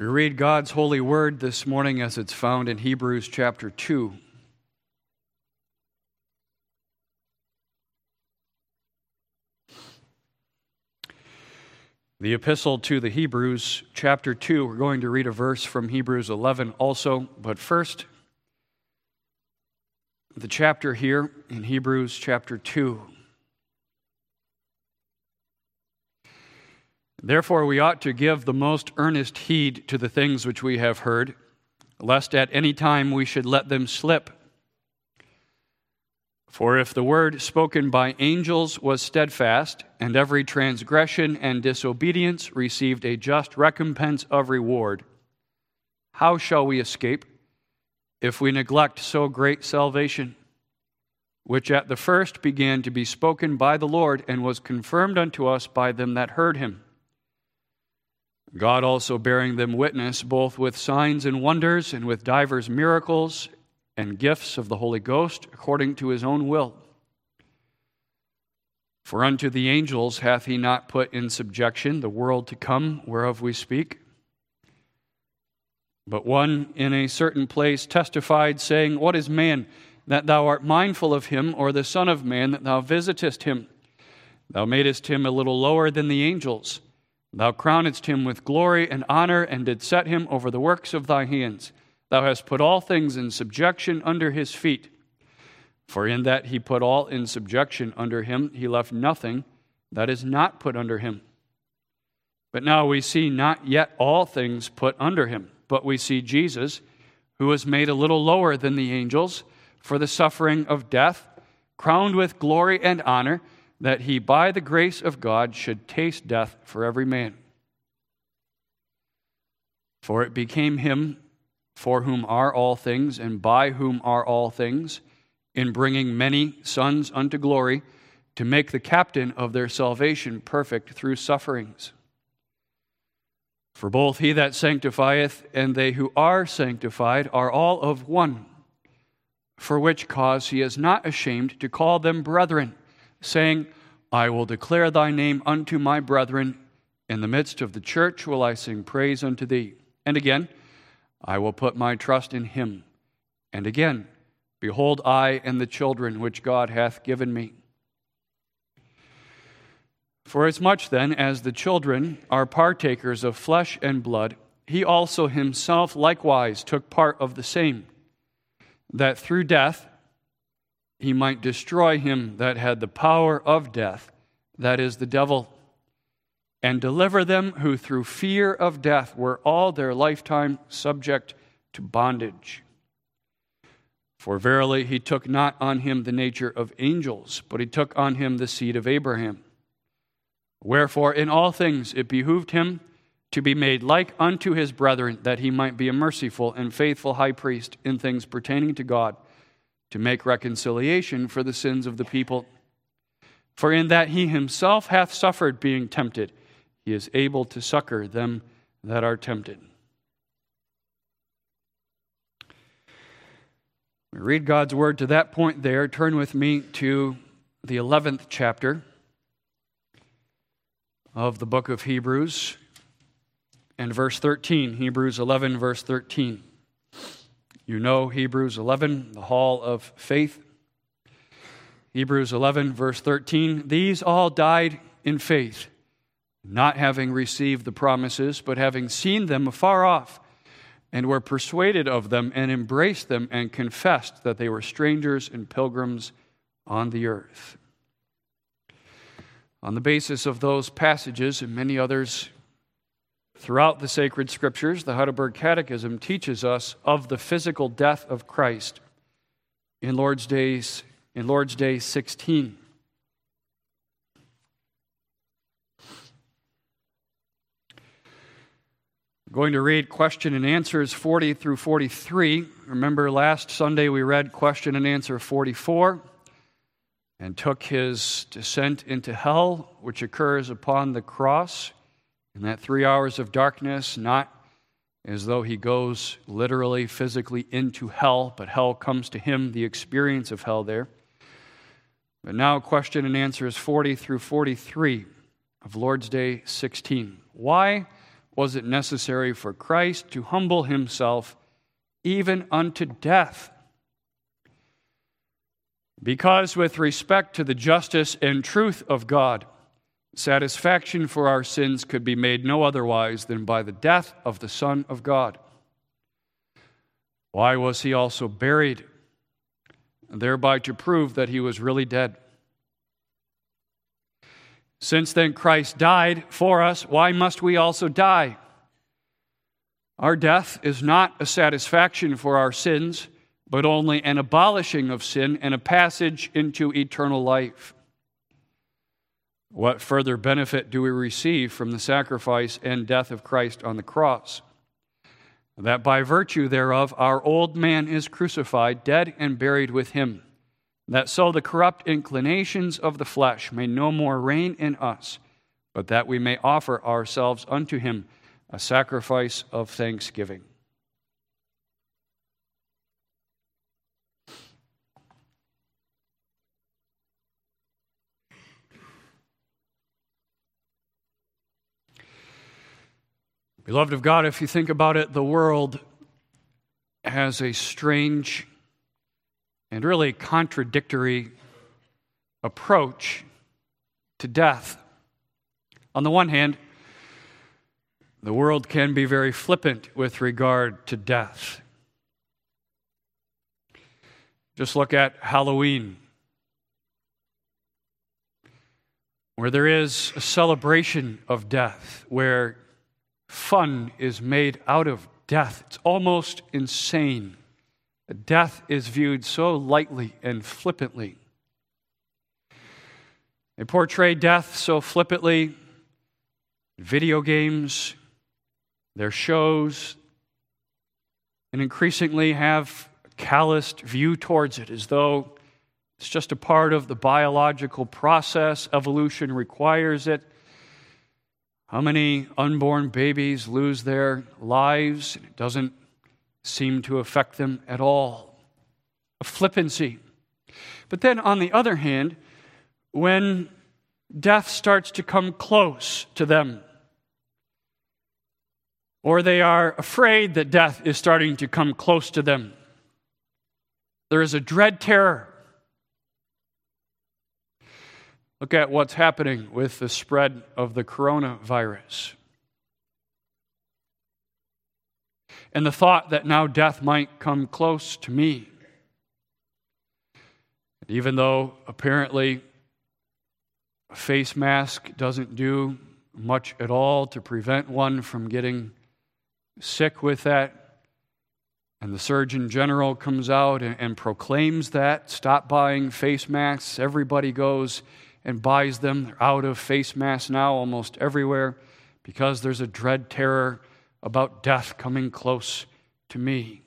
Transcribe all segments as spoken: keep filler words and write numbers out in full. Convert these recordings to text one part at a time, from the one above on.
We read God's holy word this morning as it's found in Hebrews chapter two. The epistle to the Hebrews, chapter two, we're going to read a verse from Hebrews eleven also, but first, the chapter here in Hebrews chapter two. Therefore we ought to give the most earnest heed to the things which we have heard, lest at any time we should let them slip. For if the word spoken by angels was steadfast, and every transgression and disobedience received a just recompense of reward, how shall we escape if we neglect so great salvation, which at the first began to be spoken by the Lord, and was confirmed unto us by them that heard him? God also bearing them witness, both with signs and wonders, and with divers miracles, and gifts of the Holy Ghost, according to his own will. For unto the angels hath he not put in subjection the world to come, whereof we speak. But one in a certain place testified, saying, What is man, that thou art mindful of him, or the Son of man, that thou visitest him? Thou madest him a little lower than the angels. Thou crownedst him with glory and honor, and didst set him over the works of thy hands. Thou hast put all things in subjection under his feet. For in that he put all in subjection under him, he left nothing that is not put under him. But now we see not yet all things put under him, but we see Jesus, who was made a little lower than the angels, for the suffering of death, crowned with glory and honor, that he by the grace of God should taste death for every man. For it became him, for whom are all things, and by whom are all things, in bringing many sons unto glory, to make the captain of their salvation perfect through sufferings. For both he that sanctifieth and they who are sanctified are all of one, for which cause he is not ashamed to call them brethren, saying, I will declare thy name unto my brethren. In the midst of the church will I sing praise unto thee. And again, I will put my trust in him. And again, behold, I and the children which God hath given me. For as much then as the children are partakers of flesh and blood, he also himself likewise took part of the same, that through death he might destroy him that had the power of death, that is, the devil, and deliver them who through fear of death were all their lifetime subject to bondage. For verily he took not on him the nature of angels, but he took on him the seed of Abraham. Wherefore in all things it behooved him to be made like unto his brethren, that he might be a merciful and faithful high priest in things pertaining to God, to make reconciliation for the sins of the people. For in that he himself hath suffered being tempted, he is able to succor them that are tempted. We read God's word to that point there. Turn with me to the eleventh chapter of the book of Hebrews and verse thirteen. Hebrews eleven, verse thirteen. You know Hebrews eleven, the hall of faith. Hebrews eleven, verse thirteen. These all died in faith, not having received the promises, but having seen them afar off, and were persuaded of them, and embraced them, and confessed that they were strangers and pilgrims on the earth. On the basis of those passages and many others throughout the sacred scriptures, the Heidelberg Catechism teaches us of the physical death of Christ in Lord's Days, in Lord's Day sixteen. I'm going to read question and answers forty through forty-three. Remember last Sunday we read question and answer forty-four and took his descent into hell, which occurs upon the cross. In that three hours of darkness, not as though he goes literally, physically into hell, but hell comes to him, the experience of hell there. But now question and answers forty through forty-three of Lord's Day sixteen. Why was it necessary for Christ to humble himself even unto death. Because with respect to the justice and truth of God, satisfaction for our sins could be made no otherwise than by the death of the Son of God. Why was he also buried? Thereby to prove that he was really dead. Since then Christ died for us, why must we also die? Our death is not a satisfaction for our sins, but only an abolishing of sin and a passage into eternal life. What further benefit do we receive from the sacrifice and death of Christ on the cross? That by virtue thereof our old man is crucified, dead and buried with him, that so the corrupt inclinations of the flesh may no more reign in us, but that we may offer ourselves unto him a sacrifice of thanksgiving. Beloved of God, if you think about it, the world has a strange and really contradictory approach to death. On the one hand, the world can be very flippant with regard to death. Just look at Halloween, where there is a celebration of death, where fun is made out of death. It's almost insane. Death is viewed so lightly and flippantly. They portray death so flippantly in video games, their shows, and increasingly have a calloused view towards it, as though it's just a part of the biological process. Evolution requires it. How many unborn babies lose their lives, and it doesn't seem to affect them at all? A flippancy. But then on the other hand, when death starts to come close to them, or they are afraid that death is starting to come close to them, there is a dread terror. Look at what's happening with the spread of the coronavirus. And the thought that now death might come close to me. Even though apparently a face mask doesn't do much at all to prevent one from getting sick with that, and the Surgeon General comes out and, and proclaims that, stop buying face masks. Everybody goes and buys them. They're out of face masks now almost everywhere because there's a dread terror about death coming close to me.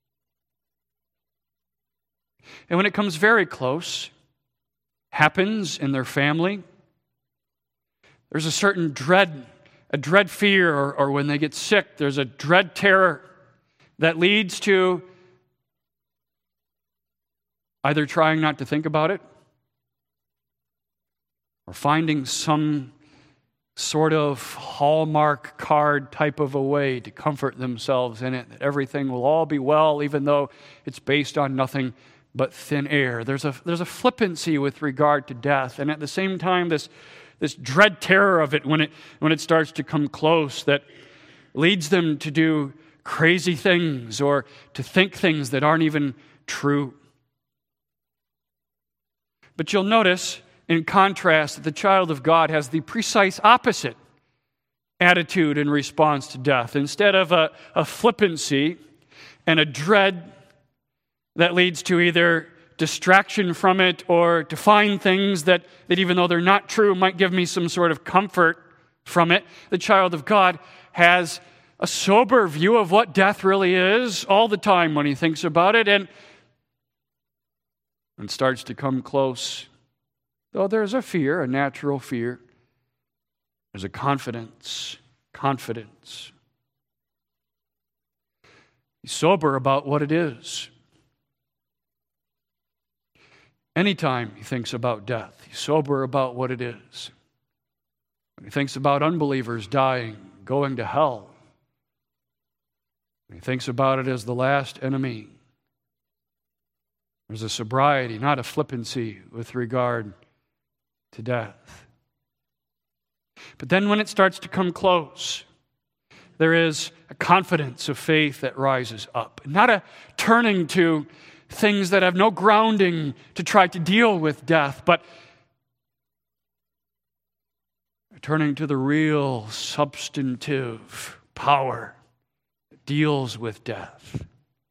And when it comes very close, happens in their family, there's a certain dread, a dread fear, or, or when they get sick, there's a dread terror that leads to either trying not to think about it, or finding some sort of Hallmark card type of a way to comfort themselves in it, that everything will all be well, even though it's based on nothing but thin air. There's a there's a flippancy with regard to death, and at the same time, this this dread terror of it when it when it starts to come close that leads them to do crazy things or to think things that aren't even true. But you'll notice, in contrast, that the child of God has the precise opposite attitude in response to death. Instead of a, a flippancy and a dread that leads to either distraction from it or to find things that, that even though they're not true, might give me some sort of comfort from it, the child of God has a sober view of what death really is all the time when he thinks about it, and, and starts to come close. Though there's a fear, a natural fear, there's a confidence, confidence. He's sober about what it is. Anytime he thinks about death, he's sober about what it is. When he thinks about unbelievers dying, going to hell. He thinks about it as the last enemy. There's a sobriety, not a flippancy with regard to death. But then when it starts to come close, there is a confidence of faith that rises up. Not a turning to things that have no grounding to try to deal with death, but turning to the real substantive power that deals with death.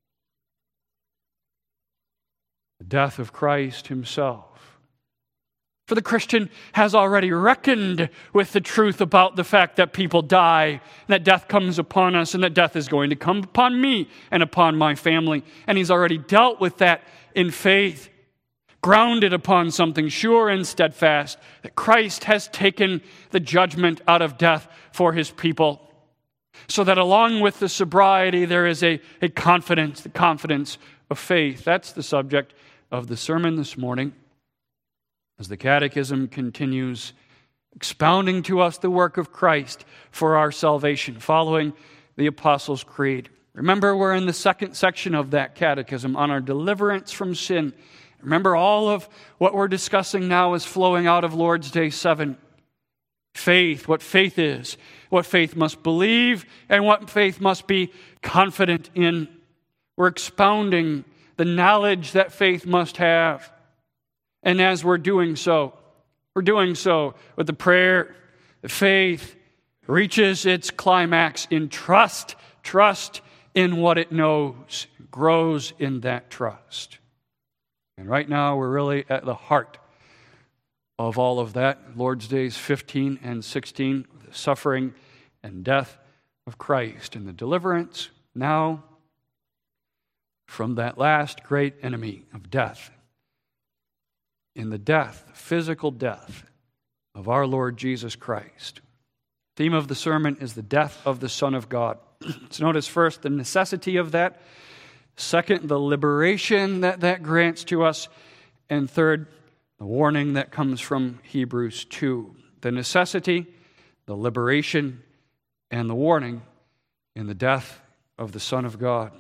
The death of Christ himself. For the Christian has already reckoned with the truth about the fact that people die, and that death comes upon us, and that death is going to come upon me and upon my family. And he's already dealt with that in faith, grounded upon something sure and steadfast, that Christ has taken the judgment out of death for his people. So that along with the sobriety, there is a, a confidence, the confidence of faith. That's the subject of the sermon this morning, as the Catechism continues expounding to us the work of Christ for our salvation, following the Apostles' Creed. Remember, we're in the second section of that Catechism on our deliverance from sin. Remember, all of what we're discussing now is flowing out of Lord's Day seven. Faith, what faith is, what faith must believe, and what faith must be confident in. We're expounding the knowledge that faith must have. And as we're doing so, we're doing so with the prayer, the faith reaches its climax in trust, trust in what it knows, grows in that trust. And right now we're really at the heart of all of that. Lord's Days fifteen and sixteen, the suffering and death of Christ and the deliverance now from that last great enemy of death. In the death, physical death of our Lord Jesus Christ. The theme of the sermon is the death of the Son of God. Let's notice first the necessity of that. Second, the liberation that that grants to us. And third, the warning that comes from Hebrews two. The necessity, the liberation, and the warning in the death of the Son of God.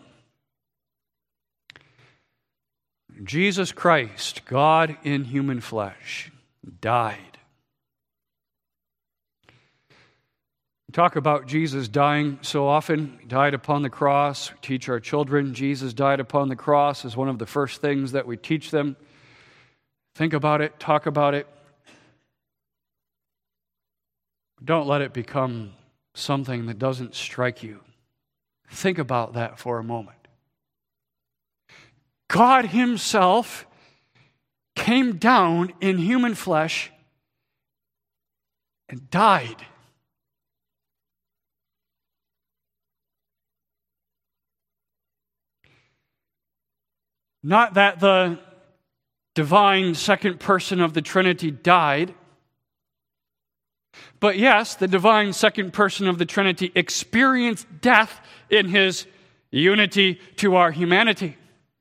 Jesus Christ, God in human flesh, died. We talk about Jesus dying so often. He died upon the cross. We teach our children Jesus died upon the cross as one of the first things that we teach them. Think about it, talk about it. Don't let it become something that doesn't strike you. Think about that for a moment. God himself came down in human flesh and died. Not that the divine second person of the Trinity died, but yes, the divine second person of the Trinity experienced death in his unity to our humanity.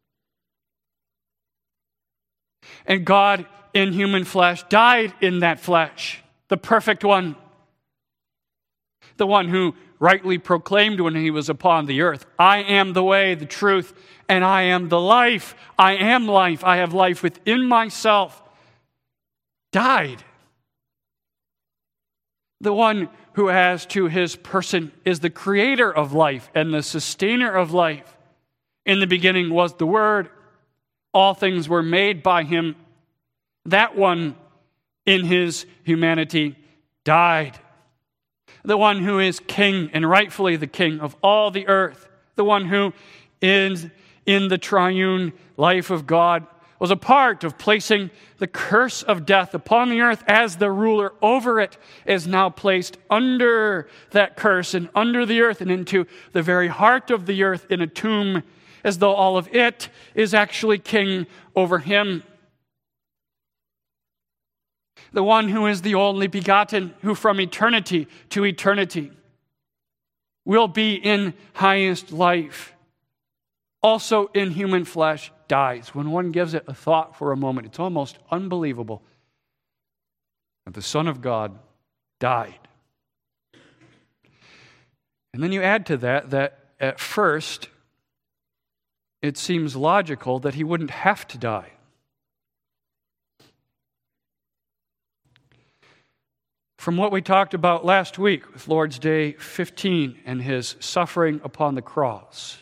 And God in human flesh died in that flesh, the perfect one, the one who rightly proclaimed when he was upon the earth, I am the way, the truth, and I am the life. I am life. I have life within myself. Died. The one who as to his person is the creator of life and the sustainer of life. In the beginning was the Word. All things were made by him. That one in his humanity died. The one who is king and rightfully the king of all the earth. The one who is in the triune life of God was a part of placing the curse of death upon the earth as the ruler over it is now placed under that curse and under the earth and into the very heart of the earth in a tomb, as though all of it is actually king over him. The one who is the only begotten, who from eternity to eternity will be in highest life, also in human flesh, dies. When one gives it a thought for a moment, it's almost unbelievable that the Son of God died. And then you add to that that at first it seems logical that he wouldn't have to die. From what we talked about last week with Lord's Day fifteen and his suffering upon the cross,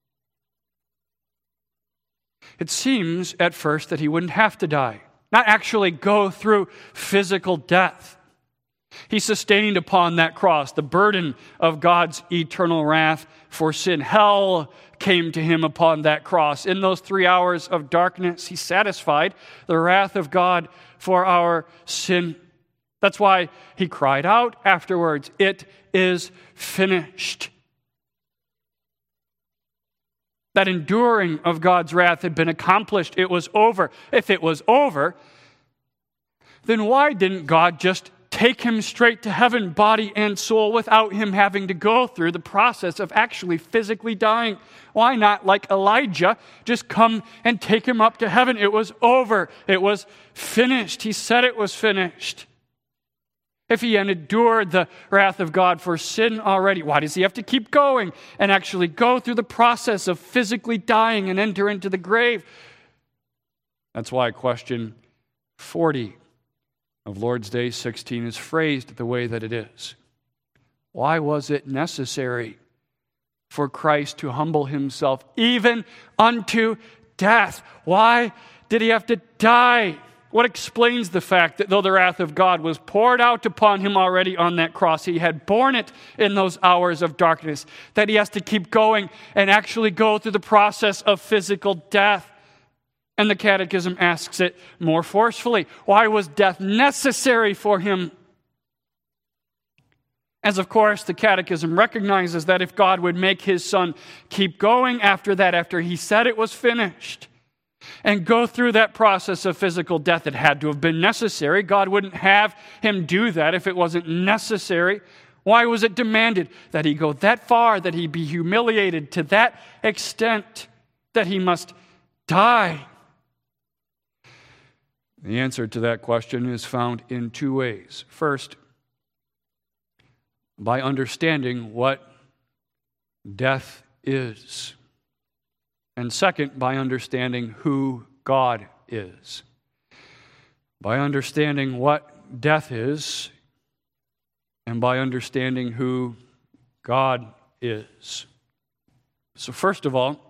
it seems at first that he wouldn't have to die, not actually go through physical death. He sustained upon that cross the burden of God's eternal wrath for sin. Hell came to him upon that cross. In those three hours of darkness, he satisfied the wrath of God for our sin. That's why he cried out afterwards, "It is finished." That enduring of God's wrath had been accomplished. It was over. If it was over, then why didn't God just take him straight to heaven, body and soul, without him having to go through the process of actually physically dying? Why not, like Elijah, just come and take him up to heaven? It was over. It was finished. He said it was finished. If he had endured the wrath of God for sin already, why does he have to keep going and actually go through the process of physically dying and enter into the grave? That's why question forty of Lord's Day sixteen is phrased the way that it is. Why was it necessary for Christ to humble himself even unto death? Why did he have to die? What explains the fact that though the wrath of God was poured out upon him already on that cross, he had borne it in those hours of darkness, that he has to keep going and actually go through the process of physical death? And the Catechism asks it more forcefully. Why was death necessary for him? As of course, the Catechism recognizes that if God would make his Son keep going after that, after he said it was finished, and go through that process of physical death, it had to have been necessary. God wouldn't have him do that if it wasn't necessary. Why was it demanded that he go that far, that he be humiliated to that extent, that he must die? The answer to that question is found in two ways. First, by understanding what death is. And second, by understanding who God is. By understanding what death is, and by understanding who God is. So first of all,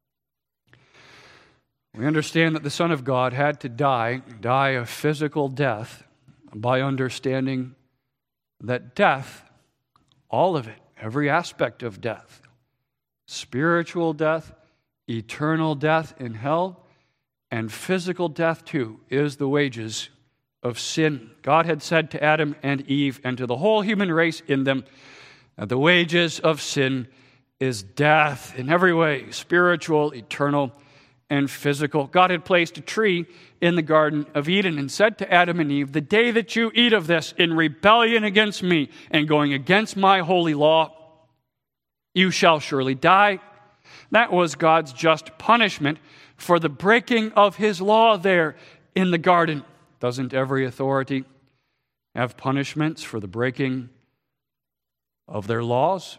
we understand that the Son of God had to die, die a physical death, by understanding that death, all of it, every aspect of death, spiritual death, eternal death in hell, and physical death too, is the wages of sin. God had said to Adam and Eve and to the whole human race in them that the wages of sin is death in every way, spiritual, eternal, and physical. God had placed a tree in the Garden of Eden and said to Adam and Eve, "The day that you eat of this in rebellion against me and going against my holy law, you shall surely die." That was God's just punishment for the breaking of his law there in the garden. Doesn't every authority have punishments for the breaking of their laws?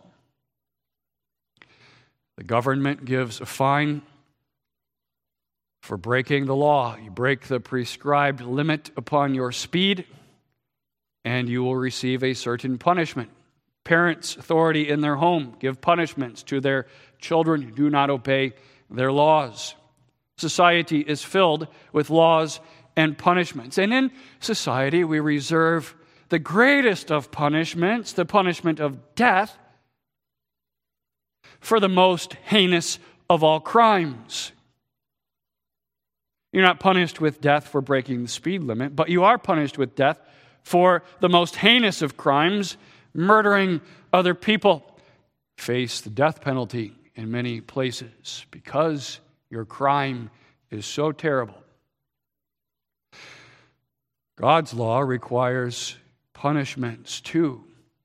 The government gives a fine for breaking the law. You break the prescribed limit upon your speed, and you will receive a certain punishment. Parents' authority in their home give punishments to their children who do not obey their laws. Society is filled with laws and punishments. And in society, we reserve the greatest of punishments, the punishment of death, for the most heinous of all crimes. You're not punished with death for breaking the speed limit, but you are punished with death for the most heinous of crimes, murdering other people. Face the death penalty in many places because your crime is so terrible. God's law requires punishments too.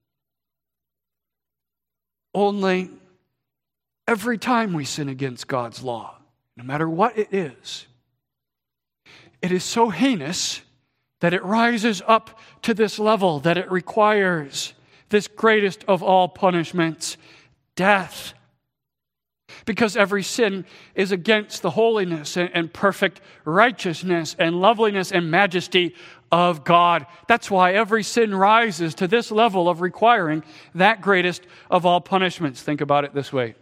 Only every time we sin against God's law, no matter what it is, it is so heinous that it rises up to this level, that it requires this greatest of all punishments, death. Because every sin is against the holiness and, and perfect righteousness and loveliness and majesty of God. That's why every sin rises to this level of requiring that greatest of all punishments. Think about it this way.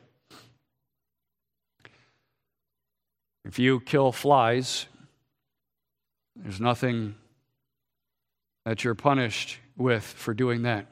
If you kill flies, there's nothing that you're punished with for doing that.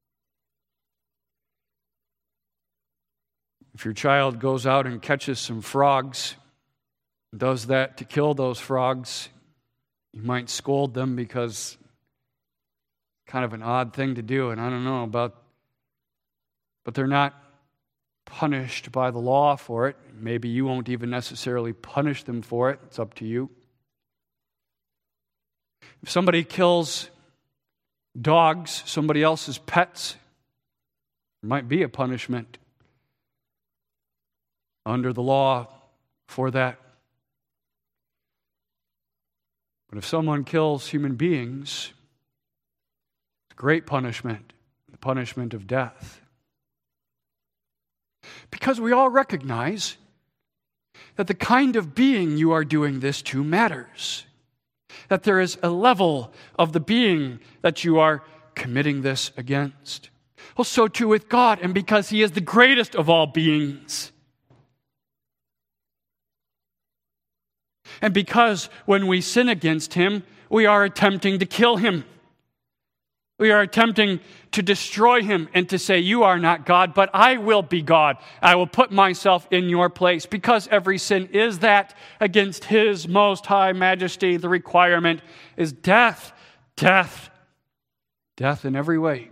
If your child goes out and catches some frogs, does that to kill those frogs, you might scold them because it's kind of an odd thing to do, and I don't know about, but they're not punished by the law for it. Maybe you won't even necessarily punish them for it. It's up to you. If somebody kills dogs, somebody else's pets, there might be a punishment under the law for that. But if someone kills human beings, it's a great punishment, the punishment of death. Because we all recognize that the kind of being you are doing this to matters. That there is a level of the being that you are committing this against. Well, so too with God, and because He is the greatest of all beings. And because when we sin against Him, we are attempting to kill Him. We are attempting to destroy Him and to say, you are not God, but I will be God. I will put myself in your place. Because every sin is that against His most high majesty, the requirement is death, death, death in every way.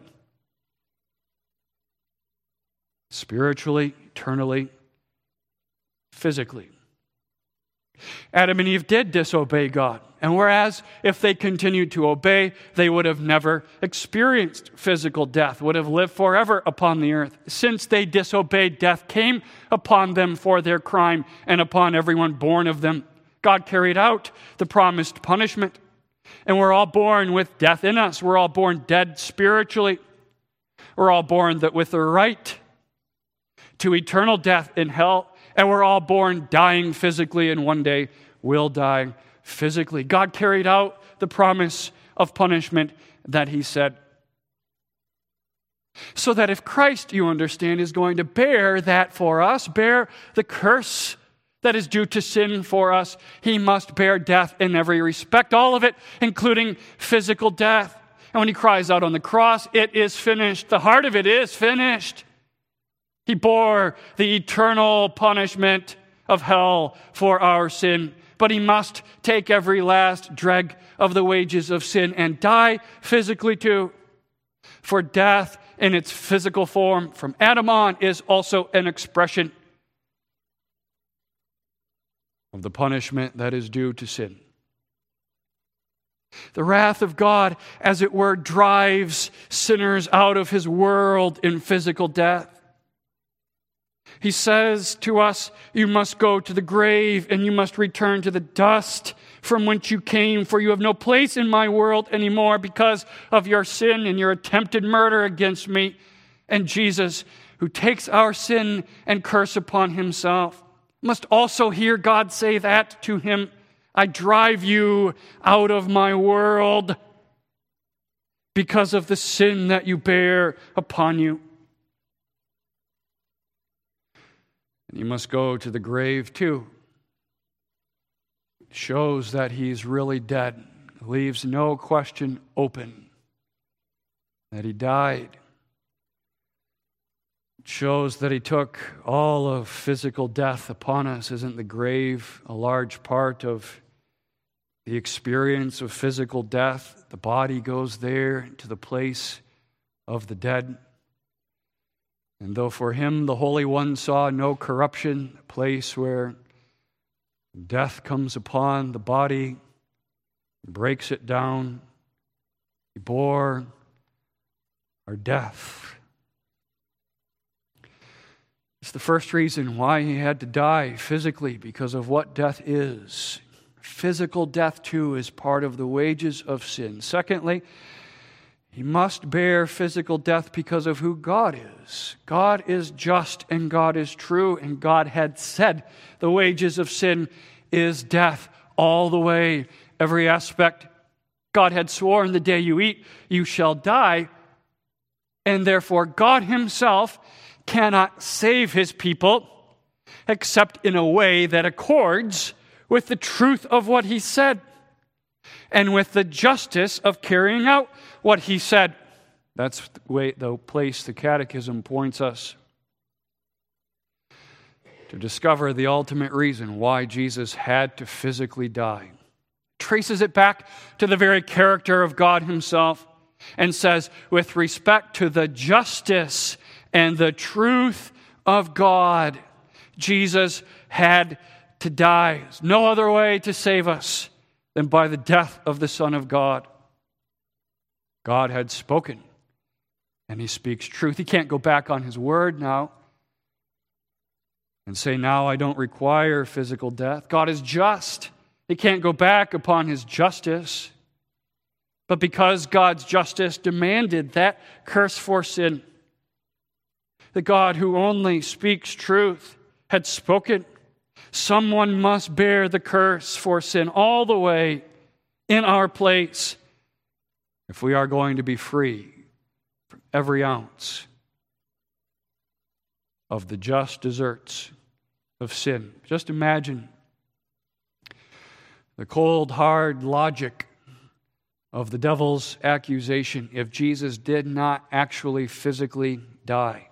Spiritually, eternally, physically. Adam and Eve did disobey God. And whereas if they continued to obey, they would have never experienced physical death, would have lived forever upon the earth. Since they disobeyed, death came upon them for their crime and upon everyone born of them. God carried out the promised punishment. And we're all born with death in us. We're all born dead spiritually. We're all born that with the right to eternal death in hell. And we're all born dying physically, and one day will die physically. God carried out the promise of punishment that He said. So that if Christ, you understand, is going to bear that for us, bear the curse that is due to sin for us, He must bear death in every respect, all of it, including physical death. And when He cries out on the cross, it is finished. The heart of it is finished. He bore the eternal punishment of hell for our sin, but He must take every last dreg of the wages of sin and die physically too. For death in its physical form from Adam on is also an expression of the punishment that is due to sin. The wrath of God, as it were, drives sinners out of His world in physical death. He says to us, you must go to the grave and you must return to the dust from whence you came, for you have no place in my world anymore because of your sin and your attempted murder against me. And Jesus, who takes our sin and curse upon Himself, must also hear God say that to Him. I drive you out of my world because of the sin that you bear upon you. And you must go to the grave too. It shows that He's really dead. It leaves no question open that He died. It shows that He took all of physical death upon us. Isn't the grave a large part of the experience of physical death? The body goes there to the place of the dead. And though for Him the Holy One saw no corruption, a place where death comes upon the body, breaks it down, He bore our death. It's the first reason why He had to die physically, because of what death is. Physical death, too, is part of the wages of sin. Secondly, He must bear physical death because of who God is. God is just and God is true, and God had said the wages of sin is death all the way, every aspect. God had sworn the day you eat, you shall die, and therefore God himself cannot save his people except in a way that accords with the truth of what he said and with the justice of carrying out what he said. That's the way, the place the Catechism points us to discover the ultimate reason why Jesus had to physically die. Traces it back to the very character of God himself and says, with respect to the justice and the truth of God, Jesus had to die. There's no other way to save us than by the death of the Son of God. God had spoken, and he speaks truth. He can't go back on his word now and say, now I don't require physical death. God is just. He can't go back upon his justice. But because God's justice demanded that curse for sin, the God who only speaks truth had spoken, someone must bear the curse for sin all the way in our place if we are going to be free from every ounce of the just deserts of sin. Just imagine the cold, hard logic of the devil's accusation if Jesus did not actually physically die.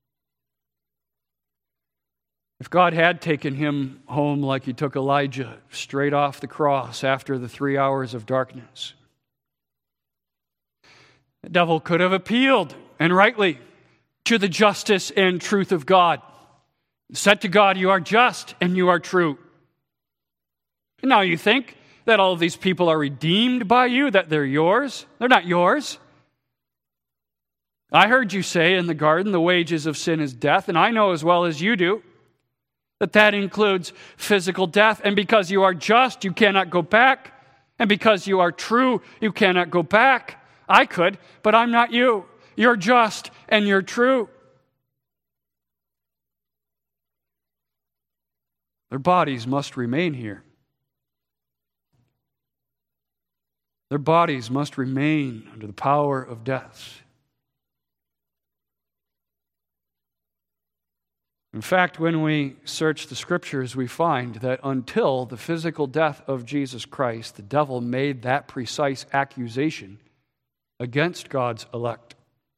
If God had taken him home like he took Elijah, straight off the cross after the three hours of darkness, the devil could have appealed, and rightly, to the justice and truth of God. Said to God, you are just and you are true. And now you think that all of these people are redeemed by you, that they're yours. They're not yours. I heard you say in the garden, the wages of sin is death, and I know as well as you do that that includes physical death. And because you are just, you cannot go back. And because you are true, you cannot go back. I could, but I'm not you. You're just and you're true. Their bodies must remain here. Their bodies must remain under the power of death. In fact, when we search the Scriptures, we find that until the physical death of Jesus Christ, the devil made that precise accusation against God's elect.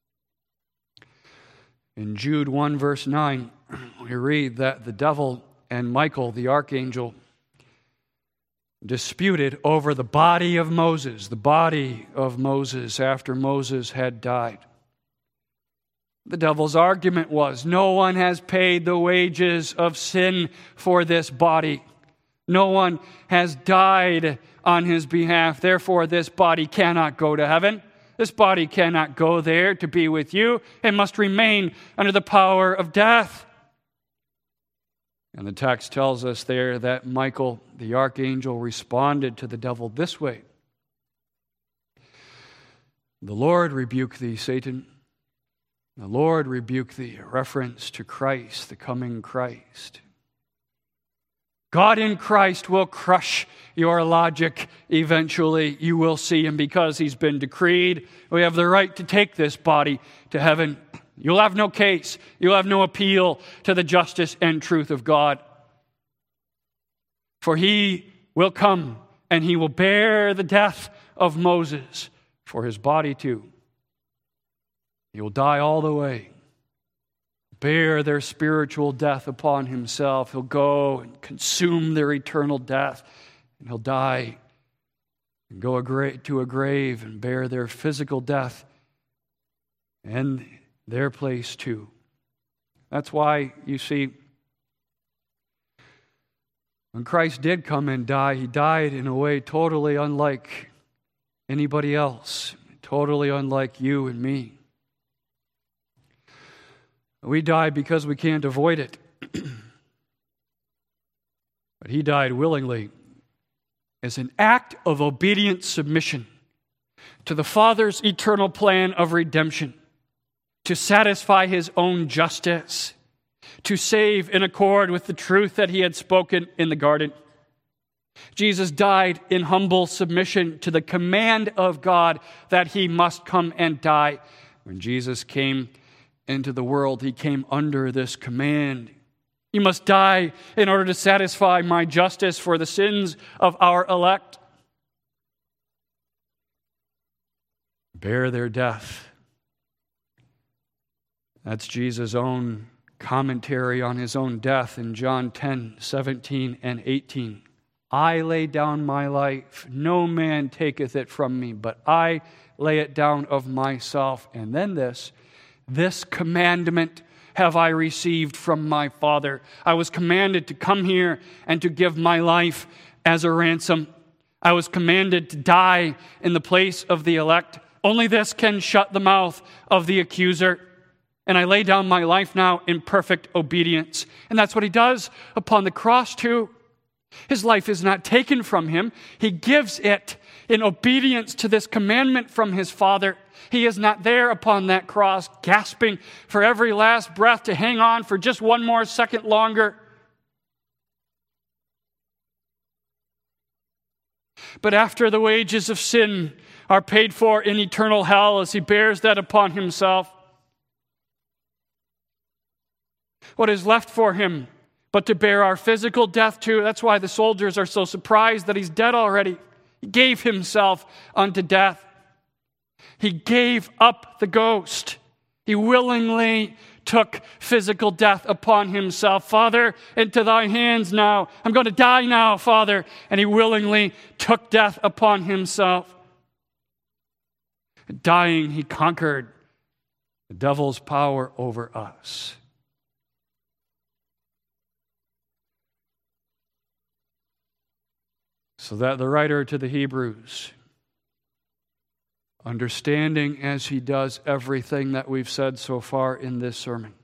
In Jude one, verse nine, we read that the devil and Michael, the archangel, disputed over the body of Moses, the body of Moses after Moses had died. The devil's argument was, no one has paid the wages of sin for this body. No one has died on his behalf. Therefore, this body cannot go to heaven. This body cannot go there to be with you. It must remain under the power of death. And the text tells us there that Michael, the archangel, responded to the devil this way. The Lord rebuke thee, Satan. The Lord rebuke thee, a reference to Christ, the coming Christ. God in Christ will crush your logic eventually. You will see him because he's been decreed. We have the right to take this body to heaven. You'll have no case. You'll have no appeal to the justice and truth of God. For he will come and he will bear the death of Moses for his body too. He will die all the way, bear their spiritual death upon himself. He'll go and consume their eternal death, and he'll die and go to a grave and bear their physical death and their place too. That's why, you see, when Christ did come and die, he died in a way totally unlike anybody else, totally unlike you and me. We die because we can't avoid it. But he died willingly as an act of obedient submission to the Father's eternal plan of redemption, to satisfy his own justice, to save in accord with the truth that he had spoken in the garden. Jesus died in humble submission to the command of God that he must come and die. When Jesus came into the world, he came under this command. He must die in order to satisfy my justice for the sins of our elect. Bear their death. That's Jesus' own commentary on his own death in John ten, seventeen, and eighteen. I lay down my life. No man taketh it from me, but I lay it down of myself. And then this, this commandment have I received from my Father. I was commanded to come here and to give my life as a ransom. I was commanded to die in the place of the elect. Only this can shut the mouth of the accuser. And I lay down my life now in perfect obedience. And that's what he does upon the cross too. His life is not taken from him. He gives it in obedience to this commandment from his Father. He is not there upon that cross gasping for every last breath to hang on for just one more second longer. But after the wages of sin are paid for in eternal hell, as he bears that upon himself, what is left for him but to bear our physical death too? That's why the soldiers are so surprised that he's dead already. He gave himself unto death. He gave up the ghost. He willingly took physical death upon himself. Father, into thy hands now. I'm going to die now, Father. And he willingly took death upon himself. Dying, he conquered the devil's power over us. So that the writer to the Hebrews, understanding as he does everything that we've said so far in this sermon,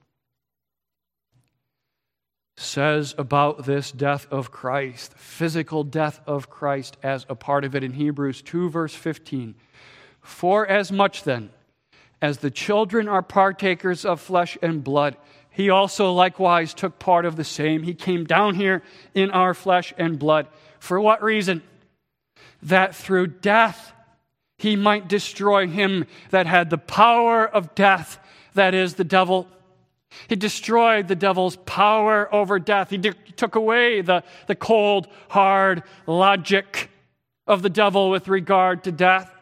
says about this death of Christ, physical death of Christ as a part of it in Hebrews two, verse fifteen. For as much then as the children are partakers of flesh and blood, he also likewise took part of the same. He came down here in our flesh and blood. For what reason? That through death he might destroy him that had the power of death, that is, the devil. He destroyed the devil's power over death. He d- took away the, the cold, hard logic of the devil with regard to death.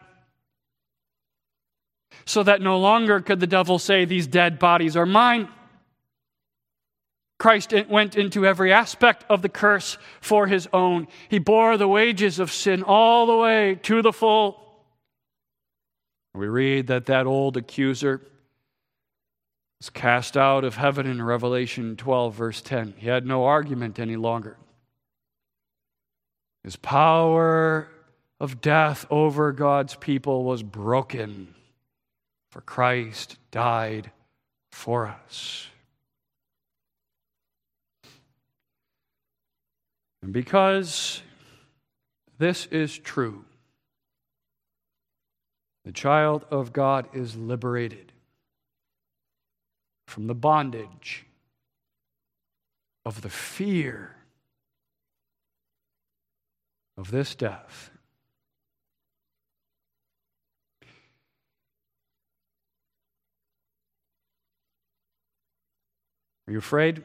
So that no longer could the devil say, these dead bodies are mine. Christ went into every aspect of the curse for his own. He bore the wages of sin all the way to the full. We read that that old accuser was cast out of heaven in Revelation twelve, verse ten. He had no argument any longer. His power of death over God's people was broken, for Christ died for us. And because this is true, the child of God is liberated from the bondage of the fear of this death. Are you afraid?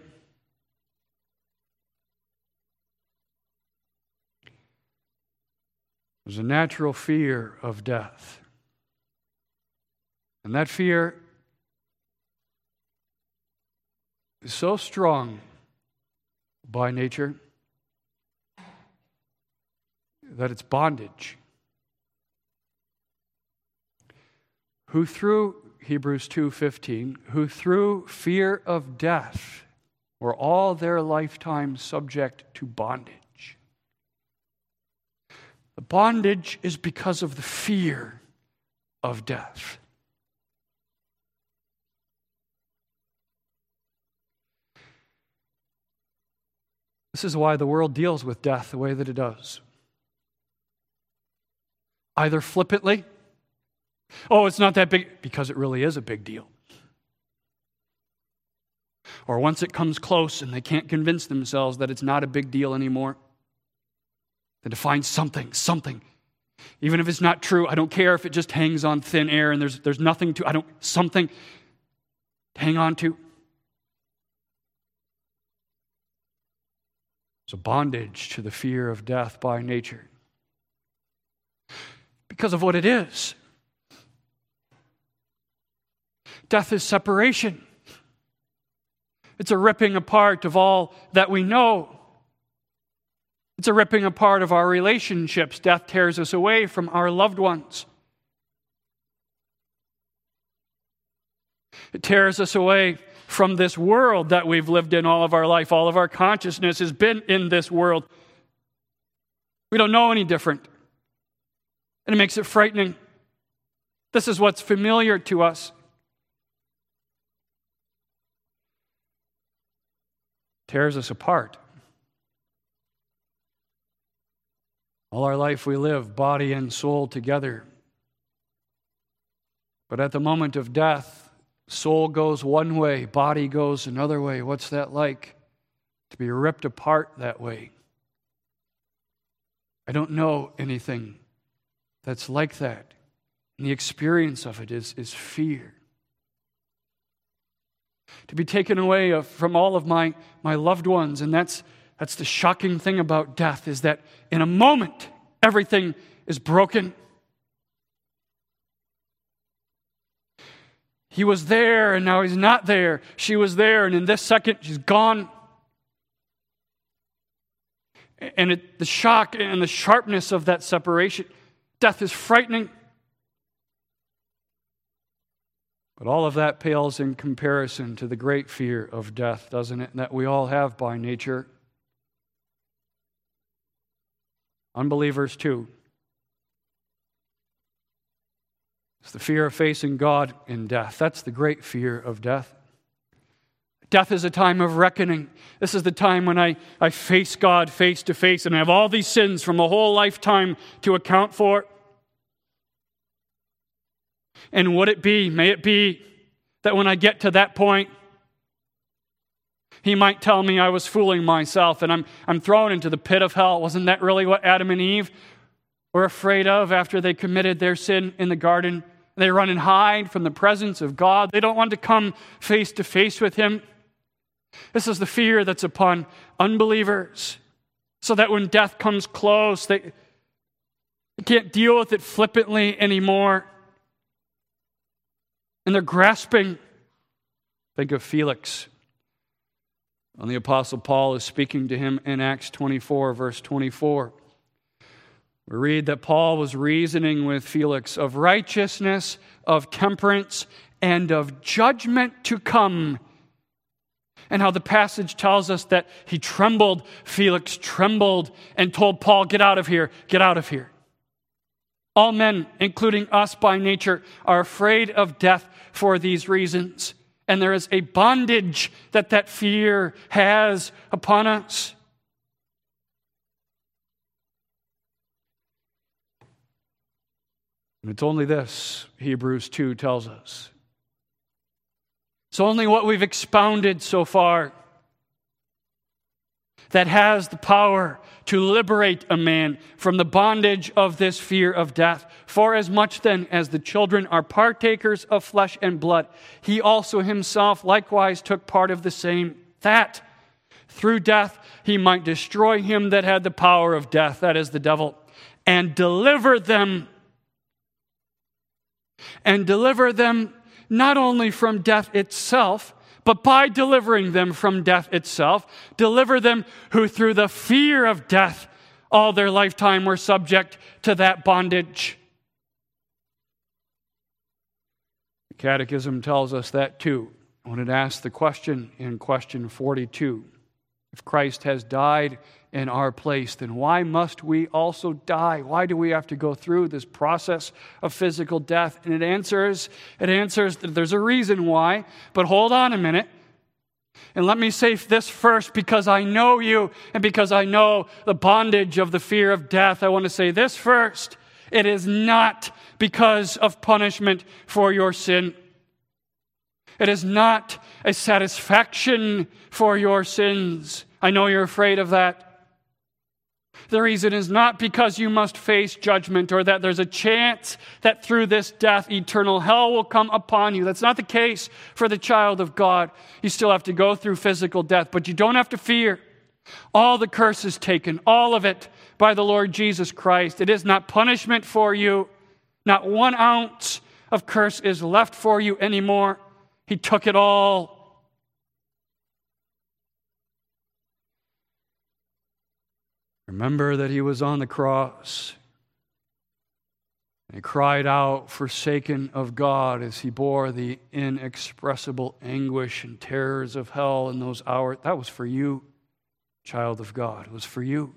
There's a natural fear of death. And that fear is so strong by nature that it's bondage. Who through Hebrews two fifteen, who through fear of death were all their lifetime subject to bondage. The bondage is because of the fear of death. This is why the world deals with death the way that it does. Either flippantly, Oh, it's not that big, because it really is a big deal. Or once it comes close and they can't convince themselves that it's not a big deal anymore, then to find something, something. Even if it's not true, I don't care if it just hangs on thin air and there's, there's nothing to, I don't, something to hang on to. It's a bondage to the fear of death by nature. Because of what it is. Death is separation. It's a ripping apart of all that we know. It's a ripping apart of our relationships. Death tears us away from our loved ones. It tears us away from this world that we've lived in all of our life. All of our consciousness has been in this world. We don't know any different. And it makes it frightening. This is what's familiar to us. Tears us apart. All our life we live, body and soul together. But at the moment of death, soul goes one way, body goes another way. What's that like? To be ripped apart that way. I don't know anything that's like that. And the experience of it is, is fear. To be taken away from all of my, my loved ones. And that's, that's the shocking thing about death, is that in a moment, everything is broken. He was there, and now he's not there. She was there, and in this second, she's gone. And it, the shock and the sharpness of that separation, death is frightening. But all of that pales in comparison to the great fear of death, doesn't it? That we all have by nature. Unbelievers too. It's the fear of facing God in death. That's the great fear of death. Death is a time of reckoning. This is the time when I, I face God face to face and I have all these sins from a whole lifetime to account for. And would it be, may it be, that when I get to that point, He might tell me I was fooling myself and I'm, I'm thrown into the pit of hell. Wasn't that really what Adam and Eve were afraid of after they committed their sin in the garden? They run and hide from the presence of God. They don't want to come face to face with Him. This is the fear that's upon unbelievers, so that when death comes close, they, they can't deal with it flippantly anymore. And they're grasping. Think of Felix. And the Apostle Paul is speaking to him in Acts twenty-four, verse twenty-four. We read that Paul was reasoning with Felix of righteousness, of temperance, and of judgment to come. And how the passage tells us that he trembled, Felix trembled, and told Paul, get out of here, get out of here. All men, including us by nature, are afraid of death for these reasons. And there is a bondage that that fear has upon us. And it's only this, Hebrews two tells us. It's only what we've expounded so far that has the power to liberate a man from the bondage of this fear of death. For as much then as the children are partakers of flesh and blood, he also himself likewise took part of the same, that through death he might destroy him that had the power of death, that is the devil, and deliver them, and deliver them not only from death itself, but by delivering them from death itself, deliver them who through the fear of death all their lifetime were subject to that bondage. The Catechism tells us that too, when it asks the question in question forty-two. If Christ has died in our place, then why must we also die? Why do we have to go through this process of physical death? And it answers, it answers that there's a reason why, but hold on a minute. And let me say this first, because I know you and because I know the bondage of the fear of death. I want to say this first. It is not because of punishment for your sin. It is not a satisfaction for your sins. I know you're afraid of that. The reason is not because you must face judgment or that there's a chance that through this death eternal hell will come upon you. That's not the case for the child of God. You still have to go through physical death, but you don't have to fear. All the curse is taken, all of it, by the Lord Jesus Christ. It is not punishment for you. Not one ounce of curse is left for you anymore. He took it all. Remember that he was on the cross. And he cried out, forsaken of God, as he bore the inexpressible anguish and terrors of hell in those hours. That was for you, child of God. It was for you.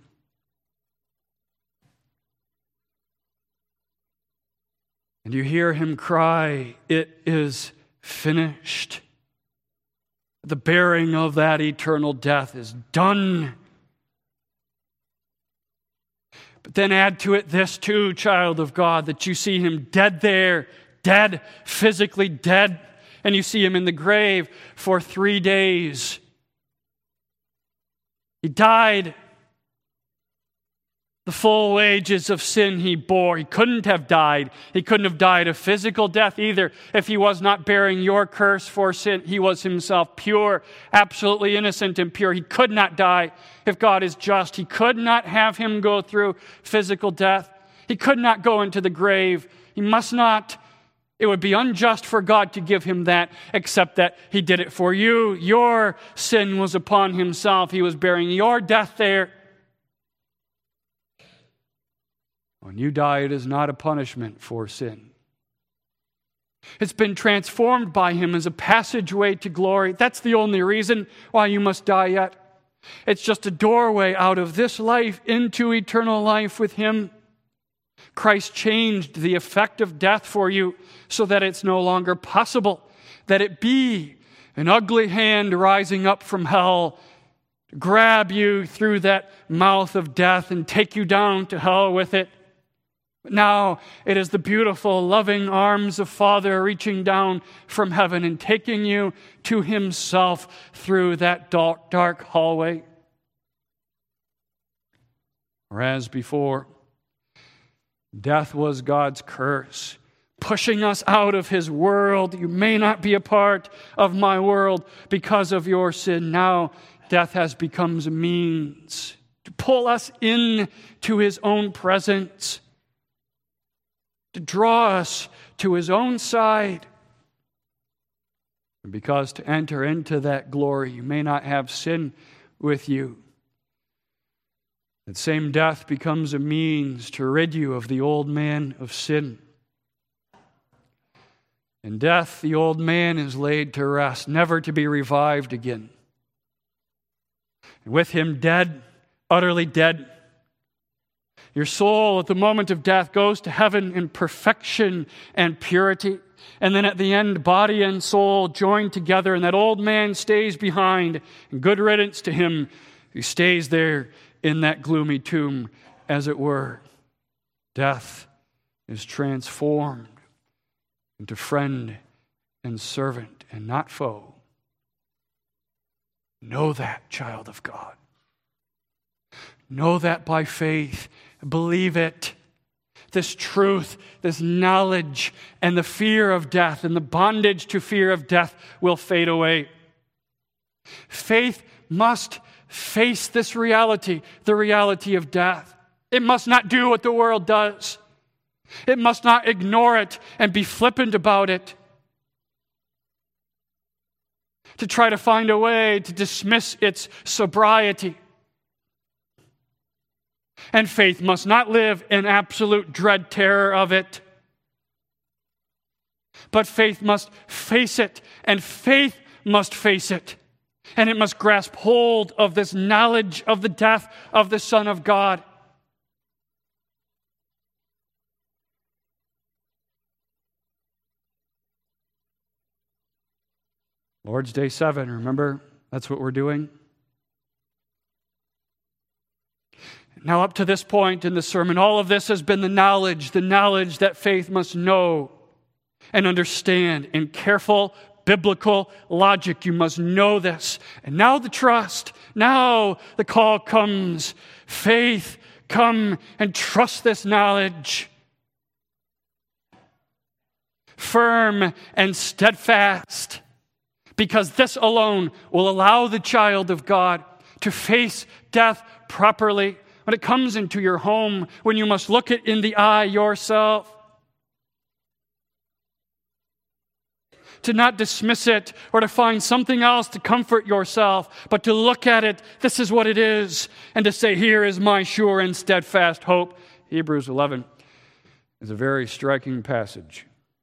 And you hear him cry, it is finished. The bearing of that eternal death is done. But then add to it this too, child of God, that you see him dead there, dead, physically dead, and you see him in the grave for three days. He died. The full wages of sin he bore. He couldn't have died. He couldn't have died a physical death either if he was not bearing your curse for sin. He was himself pure, absolutely innocent and pure. He could not die if God is just. He could not have him go through physical death. He could not go into the grave. He must not. It would be unjust for God to give him that, except that he did it for you. Your sin was upon himself. He was bearing your death there. When you die, it is not a punishment for sin. It's been transformed by him as a passageway to glory. That's the only reason why you must die yet. It's just a doorway out of this life into eternal life with him. Christ changed the effect of death for you so that it's no longer possible that it be an ugly hand rising up from hell to grab you through that mouth of death and take you down to hell with it. Now it is the beautiful, loving arms of Father reaching down from heaven and taking you to himself through that dark, dark hallway. Whereas before, death was God's curse, pushing us out of his world. You may not be a part of my world because of your sin. Now death has become a means to pull us in to his own presence, to draw us to his own side. And because to enter into that glory, you may not have sin with you. That same death becomes a means to rid you of the old man of sin. In death, the old man is laid to rest, never to be revived again. And with him dead, utterly dead, your soul at the moment of death goes to heaven in perfection and purity. And then at the end, body and soul join together, and that old man stays behind. And good riddance to him who stays there in that gloomy tomb, as it were. Death is transformed into friend and servant and not foe. Know that, child of God. Know that by faith. Believe it. This truth, this knowledge, and the fear of death and the bondage to fear of death will fade away. Faith must face this reality, the reality of death. It must not do what the world does. It must not ignore it and be flippant about it, to try to find a way to dismiss its sobriety. And faith must not live in absolute dread terror of it. But faith must face it, and faith must face it. And it must grasp hold of this knowledge of the death of the Son of God. Lord's Day seven, remember? That's what we're doing. Now, up to this point in the sermon, all of this has been the knowledge, the knowledge that faith must know and understand. In careful biblical logic, you must know this. And now the trust. Now the call comes. Faith, come and trust this knowledge. Firm and steadfast, because this alone will allow the child of God to face death properly. When it comes into your home, when you must look it in the eye yourself, to not dismiss it or to find something else to comfort yourself, but to look at it, this is what it is, and to say, here is my sure and steadfast hope. Hebrews eleven is a very striking passage.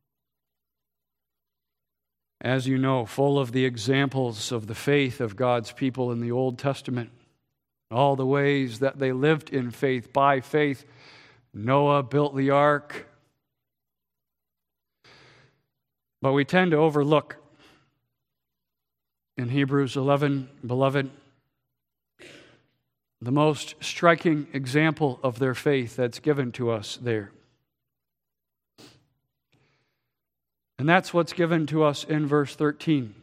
As you know, full of the examples of the faith of God's people in the Old Testament, all the ways that they lived in faith, by faith. Noah built the ark. But we tend to overlook in Hebrews eleven, beloved, the most striking example of their faith that's given to us there. And that's what's given to us in verse thirteen.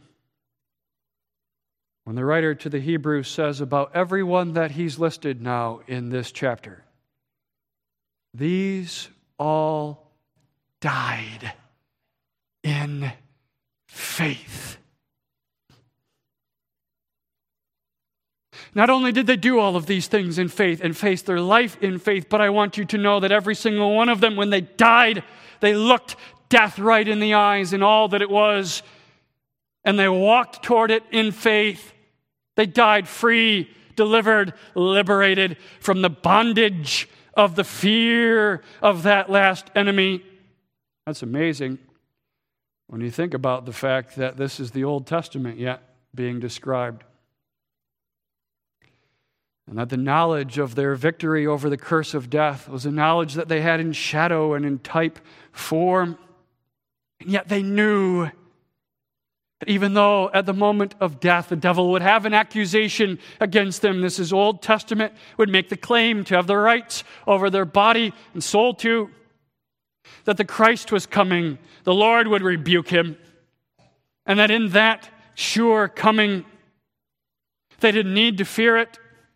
When the writer to the Hebrews says about everyone that he's listed now in this chapter, these all died in faith. Not only did they do all of these things in faith and face their life in faith, but I want you to know that every single one of them, when they died, they looked death right in the eyes and all that it was, and they walked toward it in faith. They died free, delivered, liberated from the bondage of the fear of that last enemy. That's amazing when you think about the fact that this is the Old Testament yet being described. And that the knowledge of their victory over the curse of death was a knowledge that they had in shadow and in type form. And yet they knew that even though at the moment of death the devil would have an accusation against them, this is Old Testament, would make the claim to have the rights over their body and soul too, that the Christ was coming, the Lord would rebuke him, and that in that sure coming, they didn't need to fear it.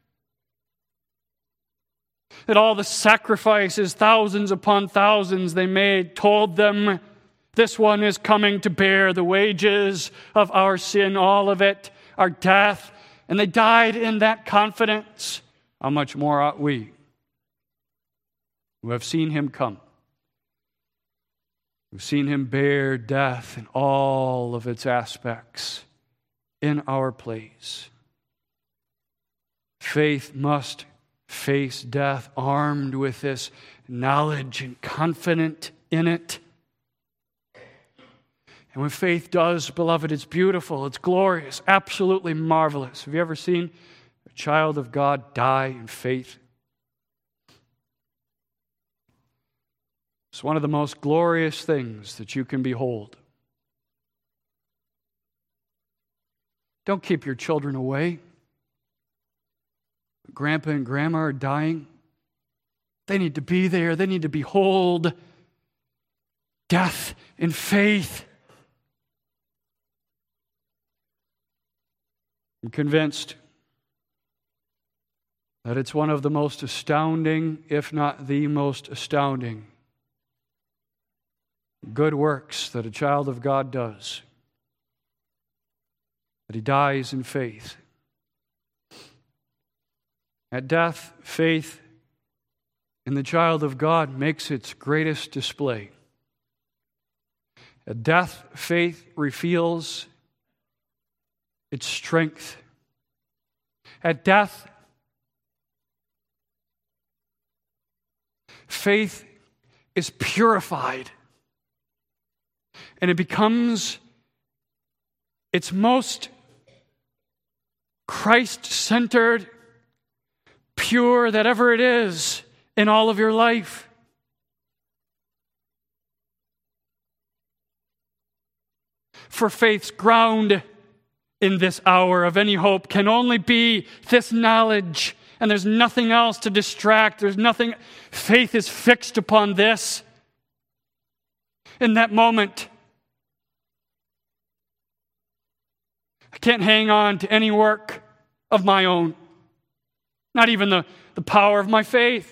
That all the sacrifices, thousands upon thousands they made, told them, this one is coming to bear the wages of our sin, all of it, our death. And they died in that confidence. How much more ought we, who have seen him come, who've seen him bear death in all of its aspects in our place. Faith must face death armed with this knowledge and confident in it. And when faith does, beloved, it's beautiful, it's glorious, absolutely marvelous. Have you ever seen a child of God die in faith? It's one of the most glorious things that you can behold. Don't keep your children away. Grandpa and Grandma are dying. They need to be there. They need to behold death in faith. I'm convinced that it's one of the most astounding, if not the most astounding, good works that a child of God does, that he dies in faith. At death, faith in the child of God makes its greatest display. At death, faith reveals its strength. At death, faith is purified, and it becomes its most Christ-centered, pure that ever it is in all of your life. For faith's ground in this hour of any hope can only be this knowledge And there's nothing else to distract. There's nothing. Faith is fixed upon this. In that moment, I can't hang on to any work of my own, not even the, the power of my faith.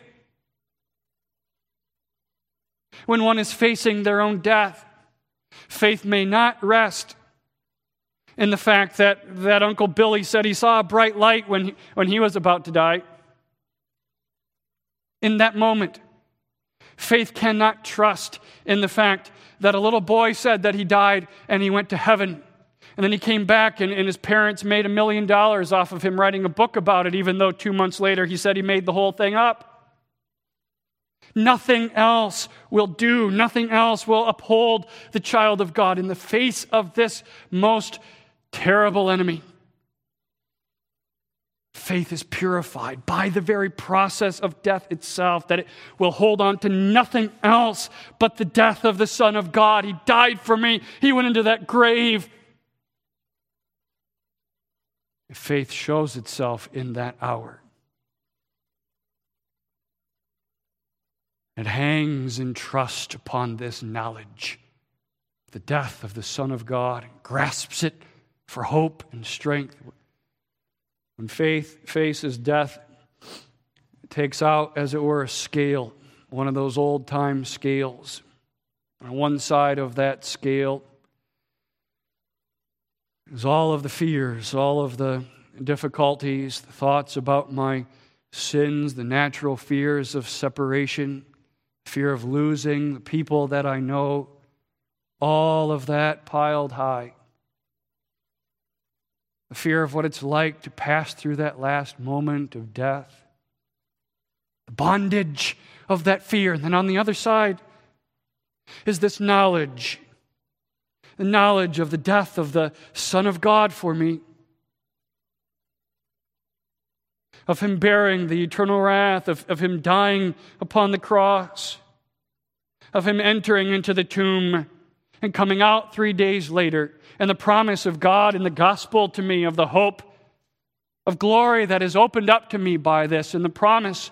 When one is facing their own death, faith may not rest in the fact that, that Uncle Billy said he saw a bright light when he, when he was about to die. In that moment, faith cannot trust in the fact that a little boy said that he died and he went to heaven. And then he came back and, and his parents made a million dollars off of him writing a book about it, even though two months later he said he made the whole thing up. Nothing else will do. Nothing else will uphold the child of God in the face of this most terrible enemy. Faith is purified by the very process of death itself, that it will hold on to nothing else but the death of the Son of God. He died for me. He went into that grave. Faith shows itself in that hour. It hangs in trust upon this knowledge, the death of the Son of God, and grasps it for hope and strength. When faith faces death, it takes out, as it were, a scale, one of those old-time scales. On one side of that scale is all of the fears, all of the difficulties, the thoughts about my sins, the natural fears of separation, fear of losing the people that I know, all of that piled high. The fear of what it's like to pass through that last moment of death. The bondage of that fear. And then on the other side is this knowledge. The knowledge of the death of the Son of God for me. Of Him bearing the eternal wrath, of, of Him dying upon the cross, of Him entering into the tomb and coming out three days later, and the promise of God in the gospel to me of the hope of glory that is opened up to me by this, and the promise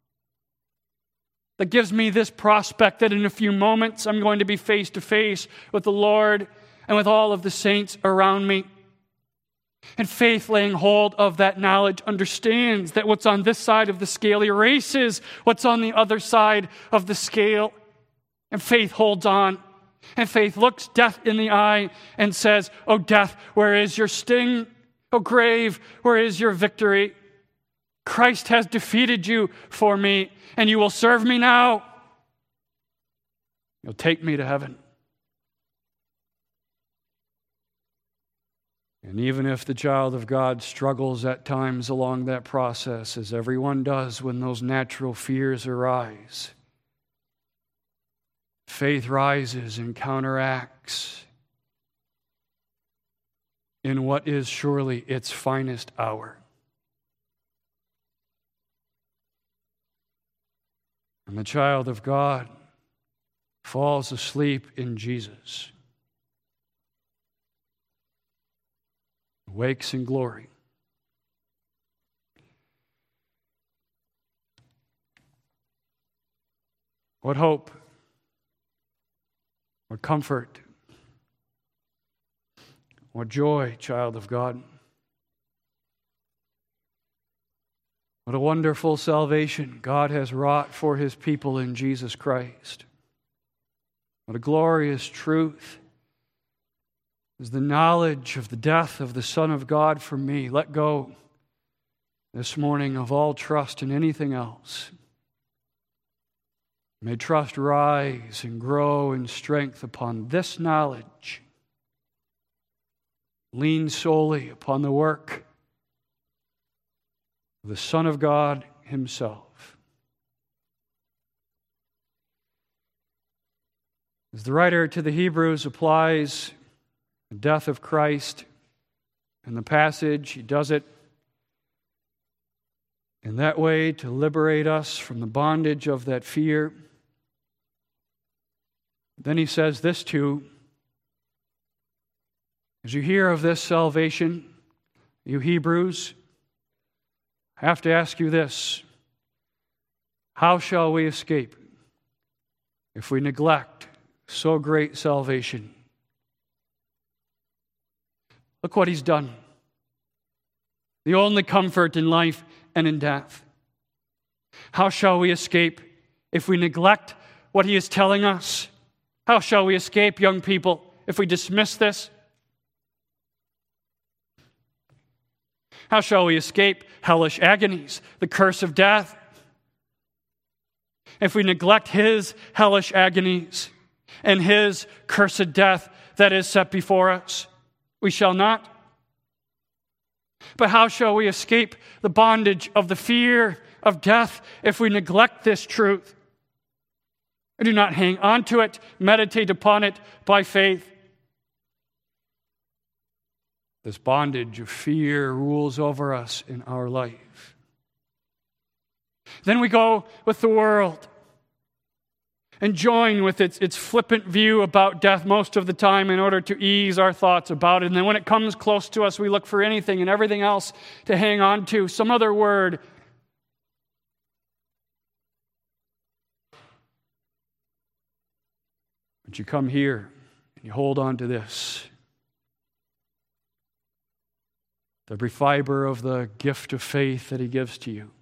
that gives me this prospect that in a few moments I'm going to be face to face with the Lord and with all of the saints around me. And faith, laying hold of that knowledge, understands that what's on this side of the scale erases what's on the other side of the scale. And faith holds on. And faith looks death in the eye and says, "O death, where is your sting? O grave, where is your victory? Christ has defeated you for me, and you will serve me now. You'll take me to heaven." And even if the child of God struggles at times along that process, as everyone does when those natural fears arise, faith rises and counteracts in what is surely its finest hour. And the child of God falls asleep in Jesus, wakes in glory. What hope, what comfort, what joy, child of God. What a wonderful salvation God has wrought for His people in Jesus Christ. What a glorious truth is the knowledge of the death of the Son of God for me. Let go this morning of all trust in anything else. May trust rise and grow in strength upon this knowledge. Lean solely upon the work of the Son of God Himself. As the writer to the Hebrews applies the death of Christ in the passage, he does it in that way to liberate us from the bondage of that fear. Then he says this too: as you hear of this salvation, you Hebrews, I have to ask you this. How shall we escape if we neglect so great salvation? Look what he's done. The only comfort in life and in death. How shall we escape if we neglect what he is telling us? How shall we escape, young people, if we dismiss this? How shall we escape hellish agonies, the curse of death? If we neglect his hellish agonies and his cursed death that is set before us, we shall not. But how shall we escape the bondage of the fear of death if we neglect this truth? And do not hang on to it, meditate upon it by faith. This bondage of fear rules over us in our life. Then we go with the world and join with its, its flippant view about death most of the time in order to ease our thoughts about it. And then when it comes close to us, we look for anything and everything else to hang on to, some other word. But you come here and you hold on to this. Every fiber of the gift of faith that he gives to you.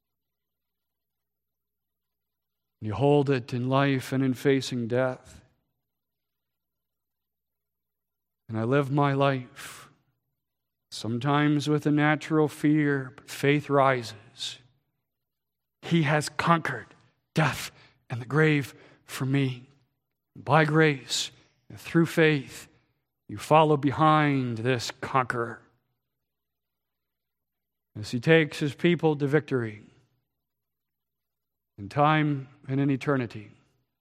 You hold it in life and in facing death. And I live my life, sometimes with a natural fear, but faith rises. He has conquered death and the grave for me. By grace and through faith, you follow behind this conqueror as he takes his people to victory in time and in eternity.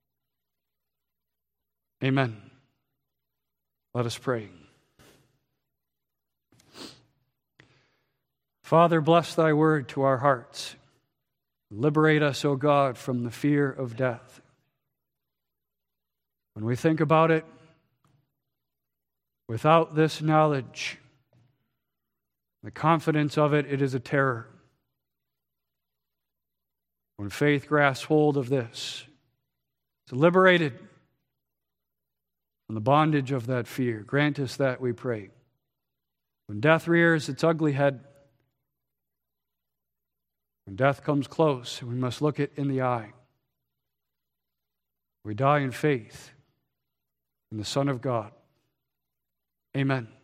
Amen. Let us pray. Father, bless thy word to our hearts. Liberate us, O God, from the fear of death. When we think about it, without this knowledge, the confidence of it, it is a terror. When faith grasps hold of this, it's liberated from the bondage of that fear. Grant us that, we pray. When death rears its ugly head, when death comes close, we must look it in the eye. We die in faith in the Son of God. Amen.